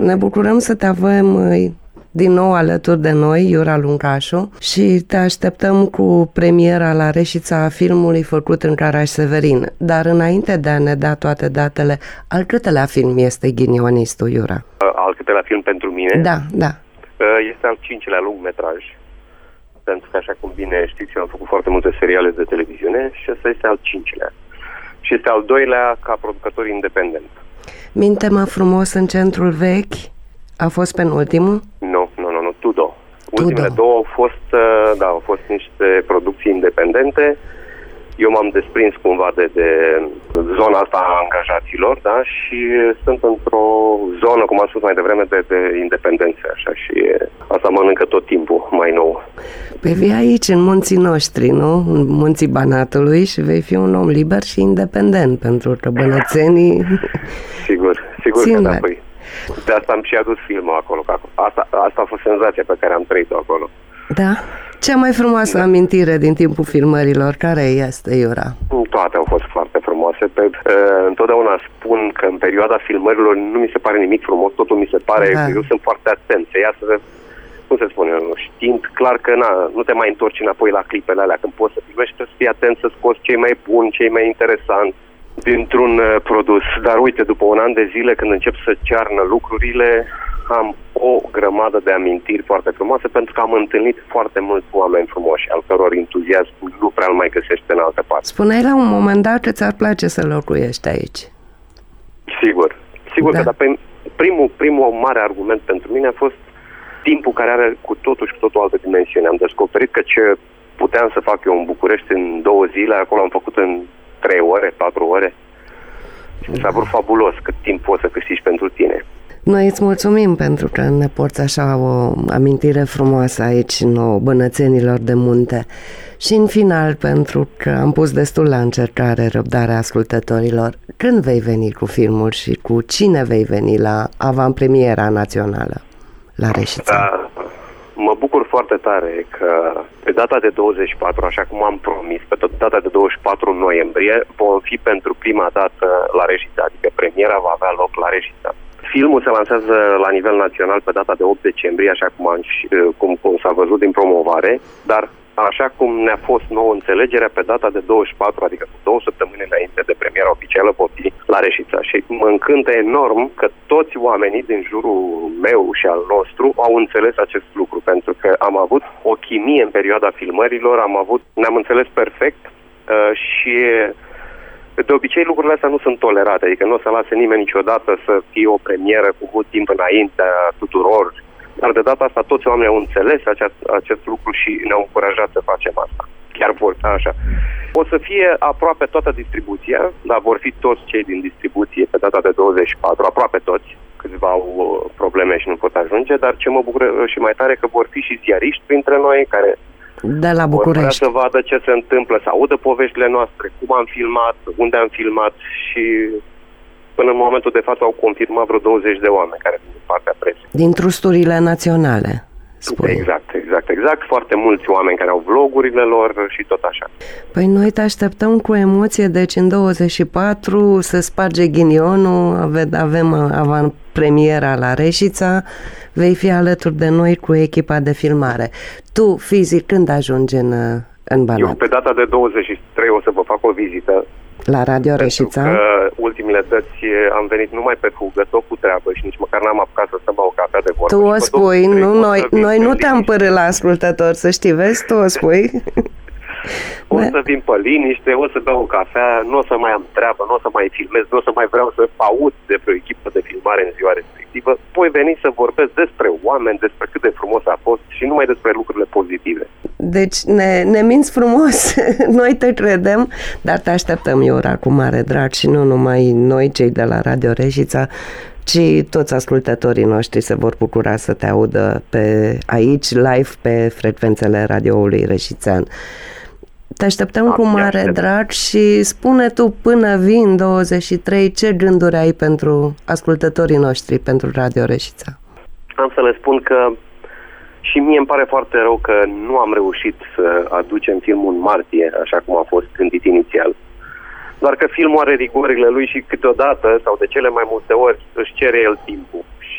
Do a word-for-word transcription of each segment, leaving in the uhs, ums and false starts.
Ne bucurăm să te avem din nou alături de noi, Iura Luncașu, și te așteptăm cu premiera la Reșița a filmului făcut în Caraș-Severin. Dar înainte de a ne da toate datele, al câtelea film este Ghinionistul, Iura? Al câtelea film pentru mine? Da, da. Este al cincilea lungmetraj. Pentru că, așa cum bine știți, eu am făcut foarte multe seriale de televiziune și ăsta este al cincilea. Și este al doilea ca producător independent. Minte-mă frumos în Centrul Vechi a fost penultimul? Nu, nu, nu, nu, Tudo. Ultimele două au fost, da, au fost niște producții independente. Eu m-am desprins cumva de, de zona asta a angajaților, da, și sunt într-o zonă, cum am spus mai devreme, de, de independență, așa, și asta mănâncă tot timpul mai nou. Păi vii aici, în munții noștri, nu? În munții Banatului și vei fi un om liber și independent, pentru că bănățenii... Sigur, sigur Țin că da, la... păi. De asta am și adus filmul acolo, că asta, asta a fost senzația pe care am trăit-o acolo. Da? Cea mai frumoasă da. amintire din timpul filmărilor, care este, Iura? Toate au fost foarte frumoase. Pe, uh, întotdeauna spun că în perioada filmărilor nu mi se pare nimic frumos, totul mi se pare, da. eu sunt foarte atent să iasă, cum se spune, știind clar că na, nu te mai întorci înapoi la clipele alea când poți să filmezi, trebuie să fii atent să scoți cei mai buni, cei mai interesanți dintr-un uh, produs. Dar uite, după un an de zile, când încep să cearnă lucrurile, am o grămadă de amintiri foarte frumoase, pentru că am întâlnit foarte mulți oameni frumoși, al căror entuziasm nu prea îl mai găsește în altă parte. Spuneai la un moment dat că ți-ar place să locuiești aici. Sigur, sigur da. că, dar pe primul, primul mare argument pentru mine a fost timpul, care are cu totul și cu totul altă dimensiune. Am descoperit că ce puteam să fac eu în București în două zile, acolo am făcut în trei ore, patru ore. Și s-a vrut fabulos cât timp poți să câștigi pentru tine. Noi îți mulțumim pentru că ne porți așa o amintire frumoasă aici nouă, bănățenilor de munte. Și în final, pentru că am pus destul la încercare răbdarea ascultătorilor, când vei veni cu filmul și cu cine vei veni la avantpremiera națională la Reșița? Da, mă bucur foarte tare că pe data de douăzeci și patru, așa cum am promis, pe data de douăzeci și patru noiembrie, vom fi pentru prima dată la Reșița, adică premiera va avea loc la Reșița. Filmul se lansează la nivel național pe data de opt decembrie, așa cum, am, cum, cum s-a văzut din promovare, dar așa cum ne-a fost nouă înțelegerea, pe data de douăzeci și patru, adică cu două săptămâni înainte de premiera oficială, pot fi la Reșița. Și mă încântă enorm că toți oamenii din jurul meu și al nostru au înțeles acest lucru, pentru că am avut o chimie în perioada filmărilor, am avut, ne-am înțeles perfect uh, și... De obicei lucrurile astea nu sunt tolerate, adică nu o să lase nimeni niciodată să fie o premieră cu mult timp înaintea tuturor, dar de data asta toți oamenii au înțeles acest, acest lucru și ne-au încurajat să facem asta. Chiar vor, așa. O să fie aproape toată distribuția, dar vor fi toți cei din distribuție pe data de douăzeci și patru, aproape toți, câțiva au probleme și nu pot ajunge, dar ce mă bucură și mai tare că vor fi și ziariști printre noi care... de la București. Vor să vadă ce se întâmplă, să audă poveștile noastre, cum am filmat, unde am filmat și până în momentul de față au confirmat vreo douăzeci de oameni care vin din partea presei. Din trusturile naționale, spui. Exact, exact, exact. Foarte mulți oameni care au vlogurile lor și tot așa. Păi noi te așteptăm cu emoție, deci în douăzeci și patru se sparge ghinionul, avem avantpremiera la Reșița, vei fi alături de noi cu echipa de filmare. Tu, fizic, când ajungi în, în Banat? Eu pe data de douăzeci și trei o să vă fac o vizită. La Radio Reșița? Pentru că ultimile dăți am venit numai pe fugă, tot cu treabă și nici măcar n-am apucat să stăm la o cafea de vorbă. Tu o spui, nu, noi, noi nu te-am părât la ascultători, să știi, vezi? Tu o spui. O să vin pe liniște, o să beau o cafea, nu o să mai am treabă, nu o să mai filmez, nu o să mai vreau să aud de pe o echipă de filmare în ziua respectivă. Voi veni să vorbesc despre oameni, despre cât de frumos a fost și numai despre lucrurile pozitive. Deci ne, ne minți frumos, noi te credem, dar te așteptăm, Iura, cu mare drag și nu numai noi, cei de la Radio Reșița, ci toți ascultătorii noștri se vor bucura să te audă pe aici, live, pe frecvențele radioului reșițean. Te așteptăm Am cu mare aștept. drag și spune tu până vin douăzeci și trei ce gânduri ai pentru ascultătorii noștri, pentru Radio Reșița. Am să le spun că și mie îmi pare foarte rău că nu am reușit să aducem filmul în martie, așa cum a fost gândit inițial. Doar că filmul are rigorile lui și câteodată, sau de cele mai multe ori, își cere el timpul. Și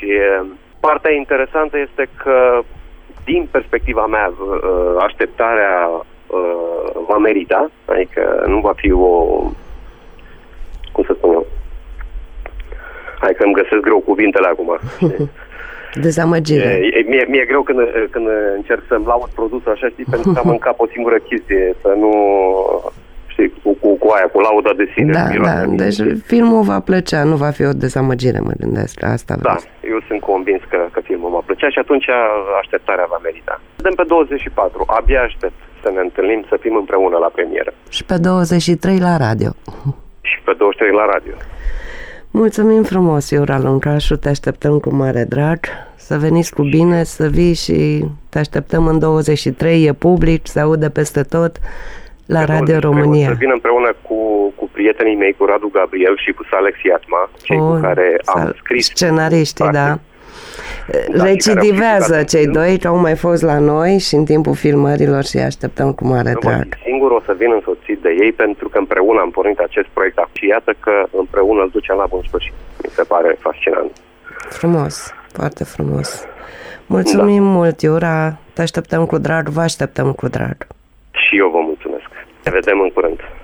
Și partea interesantă este că, din perspectiva mea, așteptarea va merita, adică nu va fi o, cum să spun eu, hai că îmi găsesc greu cuvintele acum. Dezamăgire. E, mie, mie e greu când, când încerc să-mi laud produsul așa, știi, pentru că am în cap o singură chestie, să nu, știi, cu, cu, cu aia, cu lauda de sine. Da, da, deci filmul va plăcea, nu va fi o dezamăgire, mă gândesc, la asta vreau. Da, eu sunt convins că, că filmul va plăcea și atunci așteptarea va merita. Vedem pe douăzeci și patru, abia aștept să ne întâlnim, să fim împreună la premieră. Și pe douăzeci și trei la radio. Și pe douăzeci și trei la radio. Mulțumim frumos, Iura Luncașu, te așteptăm cu mare drag, să veniți cu bine, să vii și te așteptăm în douăzeci și trei, e public, se aude peste tot la Radio România. Să vin împreună cu, cu prietenii mei, cu Radu Gabriel și cu Alex Iatma, cei oh, cu care am scris. Scenariștii, da. Da, recidivează cei doi, că au mai fost la noi și în timpul filmărilor și așteptăm cu mare drag. Singur o să vin însoțit de ei pentru că împreună am pornit acest proiect și iată că împreună îl ducem la bun sfârșit. Mi se pare fascinant. Frumos, foarte frumos. Mulțumim da. mult, Iura, te așteptăm cu drag, vă așteptăm cu drag. Și eu vă mulțumesc. Ne vedem în curând.